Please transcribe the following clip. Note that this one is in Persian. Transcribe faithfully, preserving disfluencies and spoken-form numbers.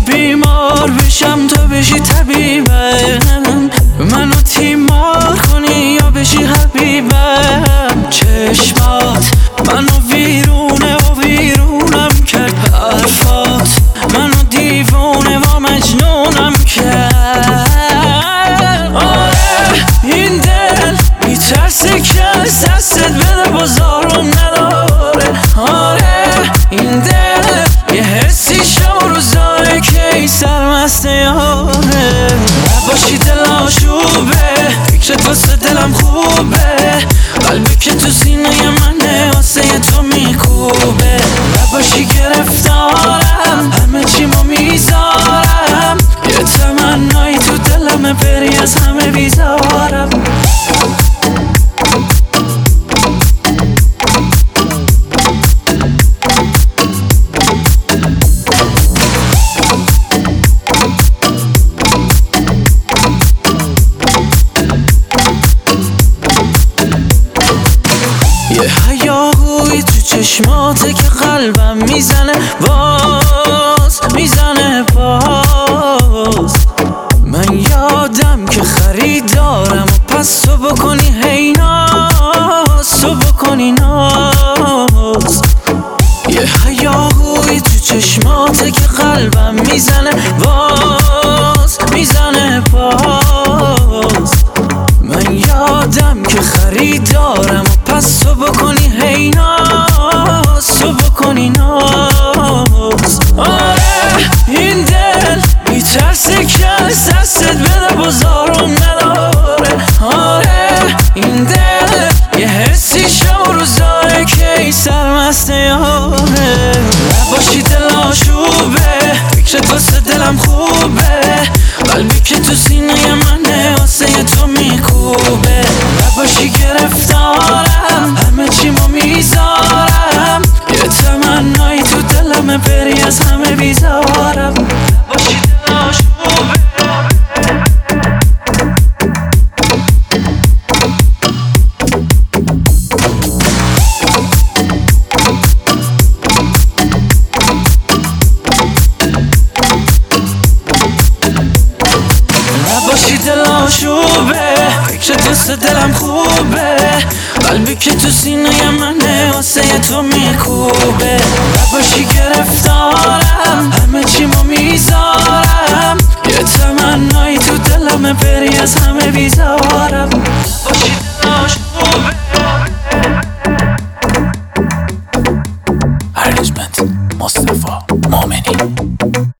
بیمار بشم تا بشی طبیبم، منو تیمار کنی یا بشی حبیبم. چشمات منو ویرونه و ویرونم کرد، حرفات منو دیوونه و مجنونم کرد. آره این دل میترسه که از دستت بده بازارم نداره. آره این دل یه حسی شب و روز داره که ای سرمست یاره. نباشی دل آشوبه، فکرت واسه دلم خوبه، قلبی که تو سینه منه واسه تو میکوبه. نباشی گرفتارم، همه چیمو میذارم، یه تمنایی تو دلمه بری از همه بیزارم. یه هیاهوی تو چشماته که قلبم میزنه باز، میزنه باز. من یادم که خریدارم و پس تو بکنی هی ناز، تو بکنی ناز. یه هیاهوی تو چشماته که قلبم میزنه باز، میزنه باز. من یادم که خریدارم و پس تو بکنی هی ناز، تو بکنی ناز. آره این دل میترسه که از دستت بده بازارم نداره. آره این دل یه حسی شب و روز داره که ای سرمست یاره. نباشی دل آشوبه، فکرت واسه دلم خوبه، قلبی که تو سینه منه واسه تو میکوبه. نباشی گرفتارم، همه چیمو میذارم، یه تمنایی تو دلمه بری از همه بیزارم. نباشی دل آشوبه. نباشی دل آشوبه، فکرت واسه دلم خوبه، قلبی که تو سینه منه واسه تو میکوبه. نباشی گرفتارم، همه چیمو میذارم، یه تمنایی تو دلمه بری از همه بیزارم. نباشی دل آشوبه. ارنجمنت مصطفی مومنی.